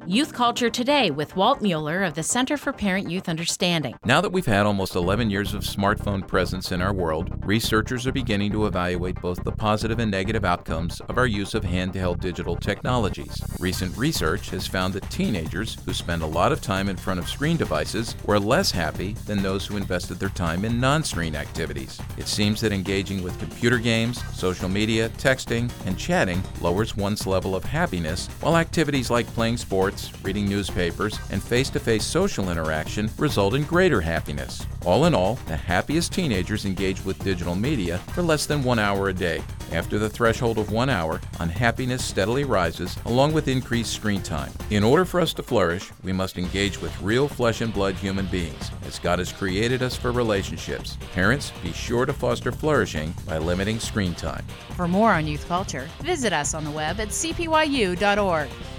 Youth Culture Today with Walt Mueller of the Center for Parent-Youth Understanding. Now that we've had almost 11 years of smartphone presence in our world, researchers are beginning to evaluate both the positive and negative outcomes of our use of handheld digital technologies. Recent research has found that teenagers who spend a lot of time in front of screen devices were less happy than those who invested their time in non-screen activities. It seems that engaging with computer games, social media, texting, and chatting lowers one's level of happiness, while activities like playing sports, reading newspapers, and face-to-face social interaction result in greater happiness. All in all, the happiest teenagers engage with digital media for less than 1 hour a day. After the threshold of 1 hour, unhappiness steadily rises along with increased screen time. In order for us to flourish, we must engage with real flesh and blood human beings, as God has created us for relationships. Parents, be sure to foster flourishing by limiting screen time. For more on youth culture, visit us on the web at cpyu.org.